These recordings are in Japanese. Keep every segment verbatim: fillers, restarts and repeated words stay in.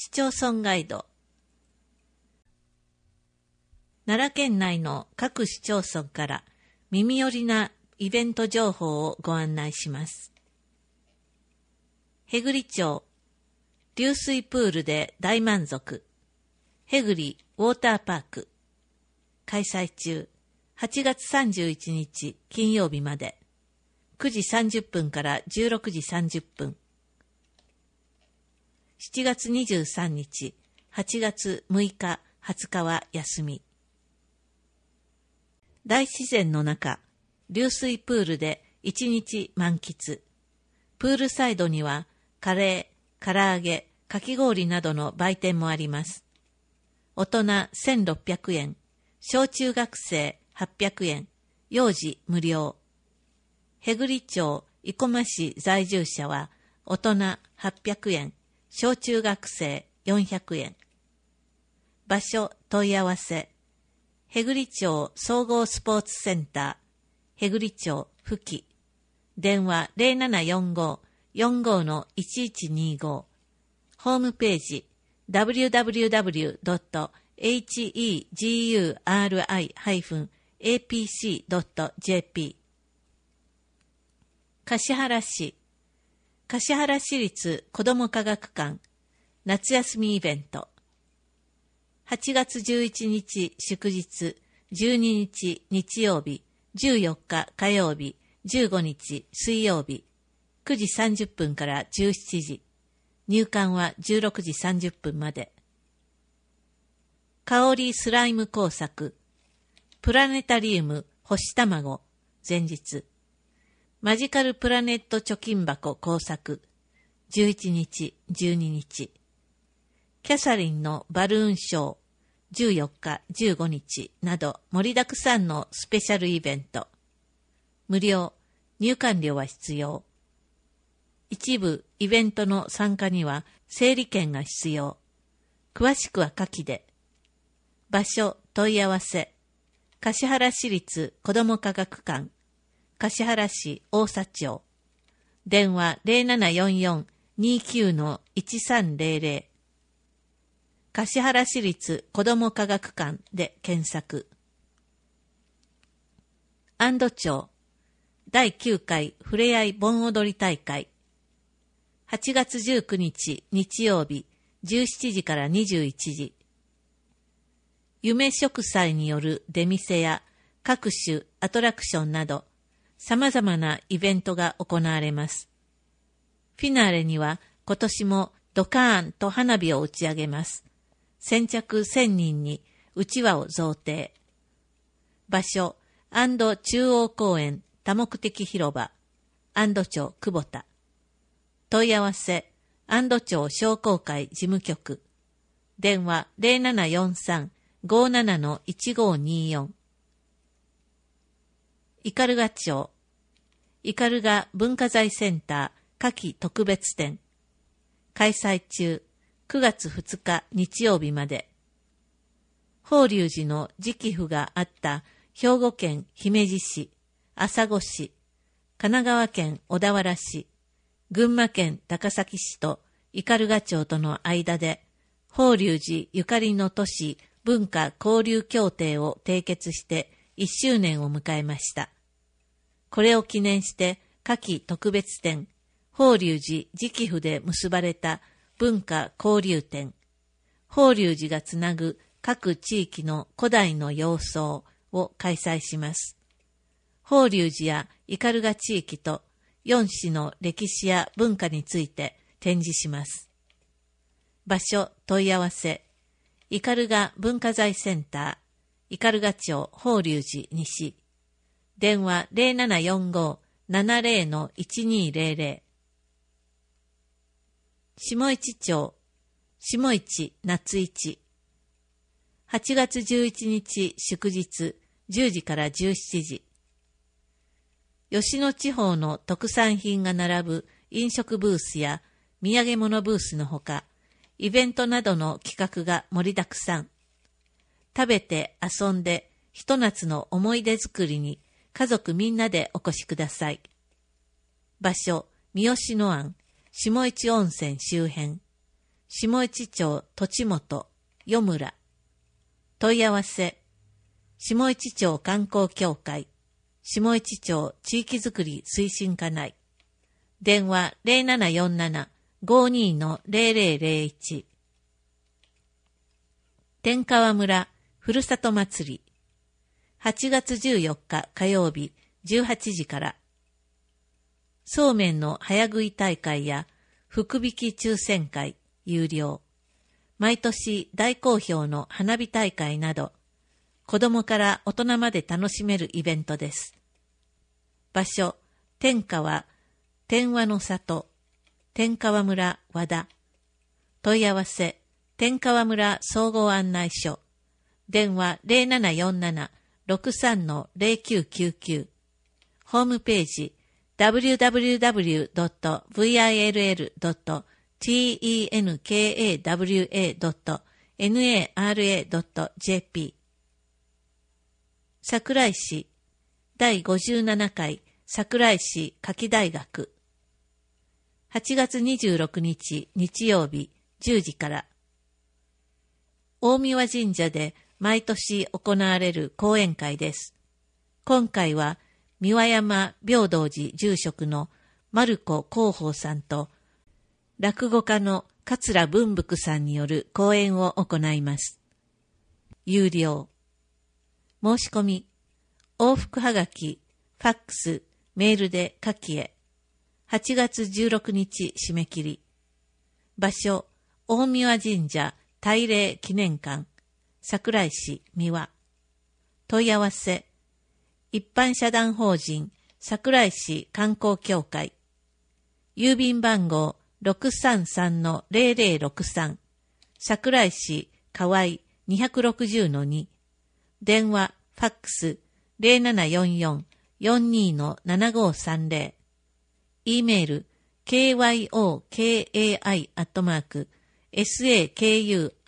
市町村ガイド。奈良県内の各市町村から耳寄りなイベント情報をご案内します。へぐり町、流水プールで大満足。へぐりウォーターパーク。開催中、はちがつさんじゅういちにち金曜日まで。くじさんじゅっぷんからじゅうろくじさんじゅっぷん。しちがつにじゅうさんにち、はちがつむいか、はつかは休み。大自然の中、流水プールで一日満喫。プールサイドにはカレー、唐揚げ、かき氷などの売店もあります。大人せんろっぴゃくえん、小中学生はっぴゃくえん、幼児無料。へぐり町生駒市在住者は大人はっぴゃくえん、小中学生よんひゃくえん。場所問い合わせ。へぐり町総合スポーツセンター、へぐり町ふき。電話 ゼロななよんご よんご のいちいちにご。ホームページ ダブリューダブリューダブリュードットヘグリダブリューエーピーシードットジェーピー。橿原市、橿原市立子ども科学館夏休みイベント。はちがつじゅういちにち祝日、じゅうににち日曜日、じゅうよっか火曜日、じゅうごにち水曜日、くじさんじゅっぷんからじゅうしちじ。入館はじゅうろくじさんじゅっぷんまで。香りスライム工作、プラネタリウム星卵、前日。マジカルプラネット貯金箱工作、じゅういちにち、じゅうににち。キャサリンのバルーンショー、じゅうよっか、じゅうごにちなど盛りだくさんのスペシャルイベント。無料、入館料は必要。一部イベントの参加には整理券が必要。詳しくは下記で。場所問い合わせ。橿原市立子ども科学館、橿原市大佐町。電話 ゼロななよんよん にきゅう のいちさんゼロゼロ。橿原市立子ども科学館で検索。安堵町だいきゅうかいふれあい盆踊り大会。はちがつじゅうくにち日曜日じゅうしちじからにじゅういちじ。夢食祭による出店や各種アトラクションなど様々なイベントが行われます。フィナーレには今年もドカーンと花火を打ち上げます。先着せんにんにうちわを贈呈。場所、安堵中央公園多目的広場、安堵町久保田。問い合わせ、安堵町商工会事務局。電話 ゼロななよんさん ごなな のいちごによん。斑鳩町、斑鳩文化財センター夏季特別展。開催中、くがつふつか日曜日まで。法隆寺の直譜があった兵庫県姫路市、朝来市、神奈川県小田原市、群馬県高崎市と斑鳩町との間で、法隆寺ゆかりの都市文化交流協定を締結していっしゅうねんを迎えました。これを記念して夏季特別展、法隆寺直譜で結ばれた文化交流展、法隆寺がつなぐ各地域の古代の様相を開催します。法隆寺や斑鳩地域とよん市の歴史や文化について展示します。場所問い合わせ、斑鳩文化財センター、斑鳩町法隆寺西。電話 ゼロななよんご ななゼロ のいちにゼロゼロ。下市町、下市夏市。はちがつじゅういちにち祝日じゅうじからじゅうしちじ。吉野地方の特産品が並ぶ飲食ブースや土産物ブースのほか、イベントなどの企画が盛りだくさん。食べて遊んでひと夏の思い出作りに家族みんなでお越しください。場所、三好野庵、下市温泉周辺。 下市町土本、よ村。問い合わせ、下市町観光協会、下市町地域づくり推進課内。電話 ゼロななよんなな ごーにー の ゼロゼロゼロいち。天川村ふるさと祭り。はちがつじゅうよっか火曜日じゅうはちじから。そうめんの早食い大会や福引き抽選会有料。毎年大好評の花火大会など、子供から大人まで楽しめるイベントです。場所、天川、天和の里、天川村和田。問い合わせ、天川村総合案内所。電話 ゼロななよんなな ろくさん ゼロきゅうきゅうきゅう。ホームページ、ダブリューダブリューダブリュードットブイアイエルエルドットテンカワドットナラドットジェーピー。桜井市だいごじゅうななかい桜井市夏季大学。はちがつにじゅうろくにち日曜日じゅうじから。大神神社で毎年行われる講演会です。今回は三輪山平等寺住職の丸子広報さんと落語家の桂文福さんによる講演を行います。有料。申し込み、往復はがき、ファックス、メールで下記へ。はちがつじゅうろくにち締め切り。場所、大神神社大霊記念館、桜井市三輪。問い合わせ、一般社団法人桜井市観光協会。郵便番号 ろくさんさんのゼロゼロろくさん、桜井市河合 にひゃくろくじゅうのに。電話、ファックス ゼロななよんよん よんにーのななごーさんゼロ。e メール ケーワイオーケーエーアイ アットマーク サクライカ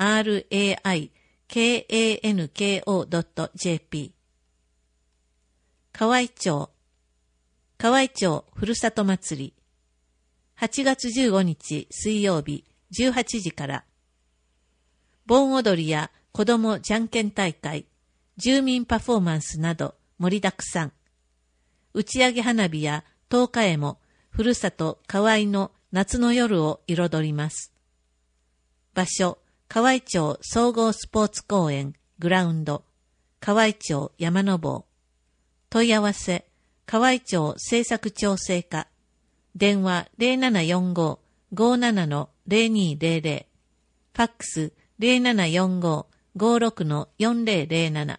ンコ ドットジェーピー。河合町河合町ふるさと祭り。はちがつじゅうごにち水曜日じゅうはちじから。盆踊りや子どもじゃんけん大会、住民パフォーマンスなど盛りだくさん。打ち上げ花火や十日絵もふるさと河合の夏の夜を彩ります。場所、河合町総合スポーツ公園グラウンド、河合町山の坊。問い合わせ、河合町政策調整課。電話 ゼロななよんご ごーななのゼロにーゼロゼロ。ファックス ゼロななよんご ごーろくのよんゼロゼロなな。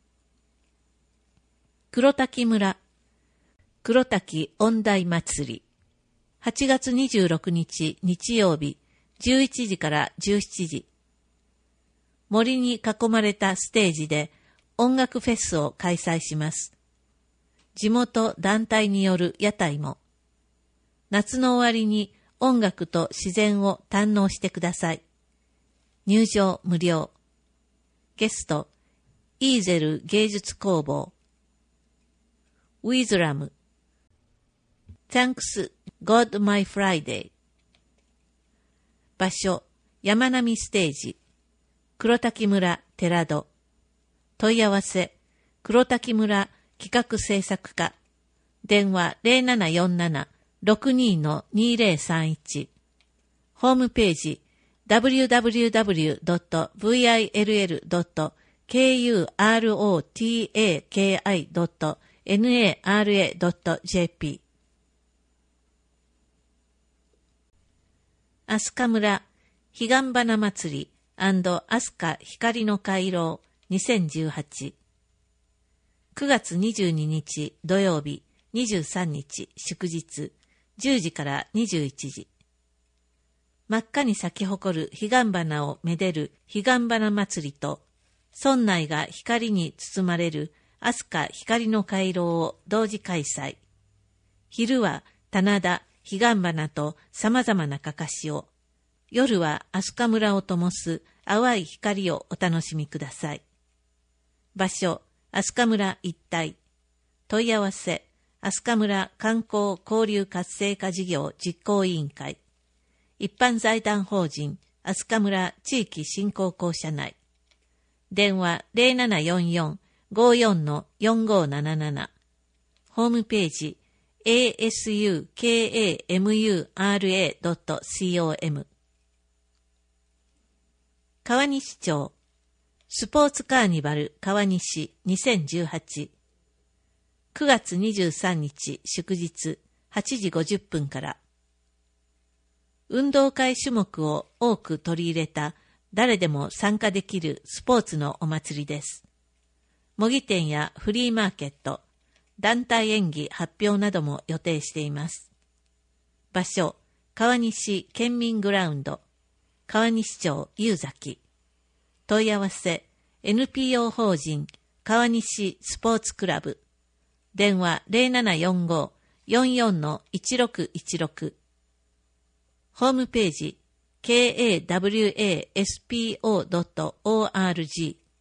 黒滝村黒滝音大祭り。はちがつにじゅうろくにち日曜日じゅういちじからじゅうしちじ。森に囲まれたステージで音楽フェスを開催します。地元団体による屋台も。夏の終わりに音楽と自然を堪能してください。入場無料。ゲスト、イーゼル芸術工房。ウィズラム。Thanks God My Friday。場所、山並ステージ。黒滝村寺戸。問い合わせ、黒滝村企画制作課。電話 ゼロななよんなな ろくにーのにーゼロさんいち。ホームページ ダブリューダブリューダブリュードットブイアイエルエルドットケーユーアールオーティーエーケーアイドットナラドットジェーピー。飛鳥村彼岸花祭り&飛鳥光の回廊にせんじゅうはち。くがつにじゅうににち土曜日、にじゅうさんにち祝日、じゅうじからにじゅういちじ。真っ赤に咲き誇る彼岸花をめでる彼岸花祭りと、村内が光に包まれる飛鳥光の回廊を同時開催。昼は棚田、彼岸花と様々なかかしを、夜は飛鳥村を灯す淡い光をお楽しみください。場所、飛鳥村一帯。問い合わせ、飛鳥村観光交流活性化事業実行委員会。一般財団法人飛鳥村地域振興公社内。電話 ゼロななよんよん ごよん よんごーなななな。ホームページ エーエスユーケーエーエムユーアールエードットコム。川西町スポーツカーニバル川西にせんじゅうはち。くがつにじゅうさんにち祝日はちじごじゅっぷんから。運動会種目を多く取り入れた誰でも参加できるスポーツのお祭りです。模擬店やフリーマーケット、団体演技発表なども予定しています。場所、川西県民グラウンド、川西町夕崎。問い合わせ、エヌピーオー 法人川西スポーツクラブ。電話 ゼロななよんご よんよん いちろくいちろく。ホームページ、ケーエーダブリューエーエスピーオードットオーアールジー。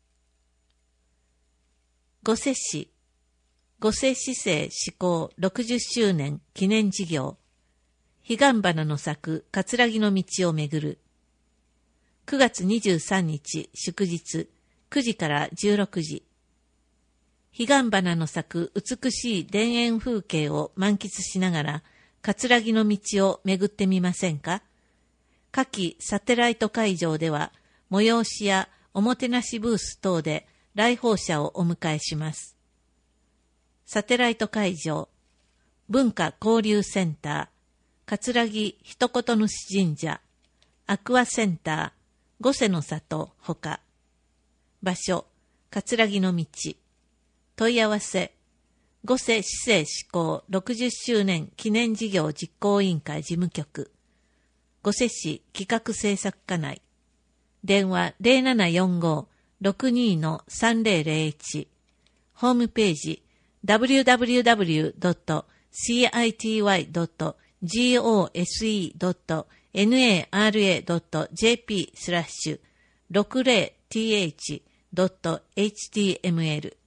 御所市、御所市政施行ろくじゅっしゅうねん記念事業、彼岸花の咲く葛城の道をめぐる。くがつにじゅうさんにち祝日くじからじゅうろくじ。彼岸花の咲く美しい田園風景を満喫しながら葛城の道を巡ってみませんか。夏季サテライト会場では催しやおもてなしブース等で来訪者をお迎えします。サテライト会場、文化交流センター、葛城一言主神社、アクアセンター、御所の里ほか。場所、葛城の道。問い合わせ、御所市政施行ろくじゅっしゅうねん記念事業実行委員会事務局、御所市企画制作課内。電話 ゼロななよんご ろくにー さんぜろぜろいち。ホームページ ダブリューダブリューダブリュードットシーアイティーワイドットゴセドットナラドットジェーピー スラッシュ ろくじゅうティーエイチ ドット エイチティーエムエル。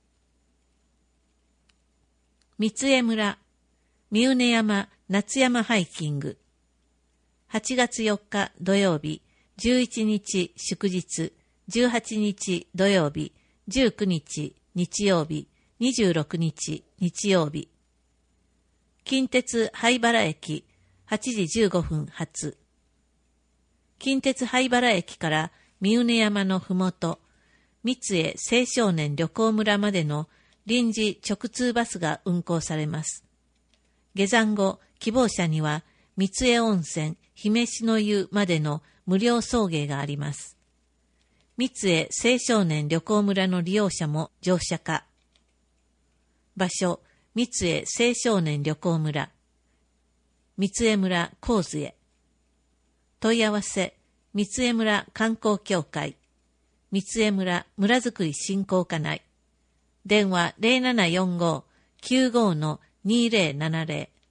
三重村、三畝山夏山ハイキング。はちがつよっか土曜日、じゅういちにち祝日、じゅうはちにち土曜日、じゅうくにち日曜日、にじゅうろくにち日曜日。近鉄灰原駅はちじじゅうごふん発。近鉄灰原駅から三畝山のふもと、三重青少年旅行村までの臨時直通バスが運行されます。下山後、希望者には三重温泉、姫路の湯までの無料送迎があります。三重青少年旅行村の利用者も乗車可。場所、三重青少年旅行村。三重村神津へ。問い合わせ、三重村観光協会。三重村村づくり振興課内。電話 ゼロななよんご きゅうご にぜろななぜろ。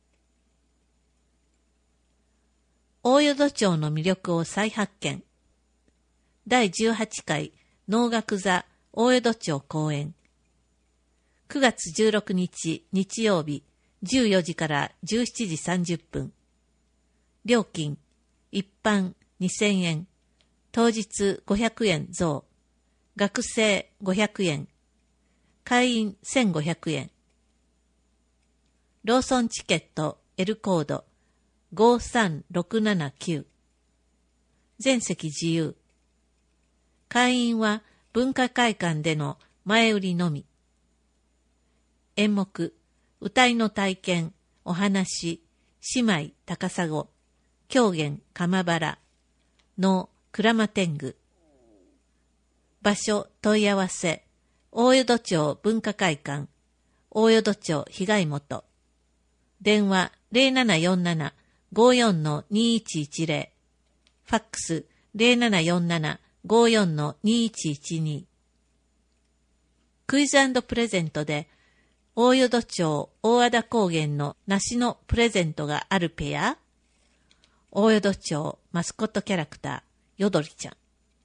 大淀町の魅力を再発見。だいじゅうはちかい能楽座大淀町公演。くがつじゅうろくにち日曜日じゅうよじからじゅうしちじさんじゅっぷん。料金、一般にせんえん、当日ごひゃくえん増、学生ごひゃくえん、会員せんごひゃくえん。ローソンチケット L コードごさんろくななきゅう。全席自由。会員は文化会館での前売りのみ。演目、歌いの体験、お話、姉妹高砂、狂言鎌原、能鞍馬天狗。場所問い合わせ、大淀町文化会館、大淀町被害元。電話 ゼロななよんなな ごよん にいちいちぜろ。ファックス ゼロななよんなな ごよん にいちいちに。クイズ&プレゼントで、大淀町大和田高原の梨のプレゼントがあるペア。大淀町マスコットキャラクター、よどりちゃん。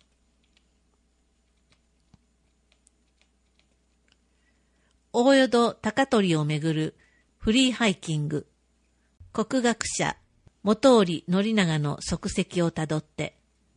大淀高取をめぐるフリーハイキング。国学者、本居宣長の足跡をたどって、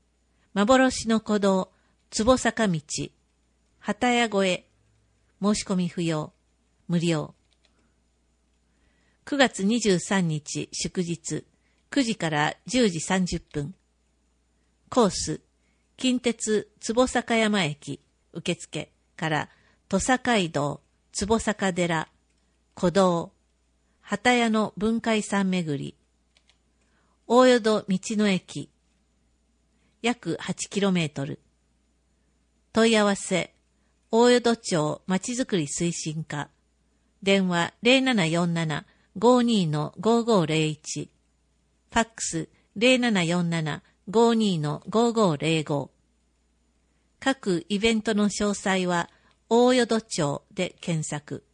幻の古道、坪坂道、旗屋越え、申し込み不要、無料。くがつにじゅうさんにち祝日、くじからじゅうじさんじゅっぷん。コース、近鉄坪坂山駅、受付から土佐街道、坪坂寺、古道、旗屋の文化遺産巡り、大淀道の駅、約 はちキロメートル。問い合わせ、大淀町まちづくり推進課、電話 ゼロななよんなな ごーにー の ごーごーゼロいち、ファックス ゼロななよんなな ごーにー の ごーごーゼロご。各イベントの詳細は大淀町で検索。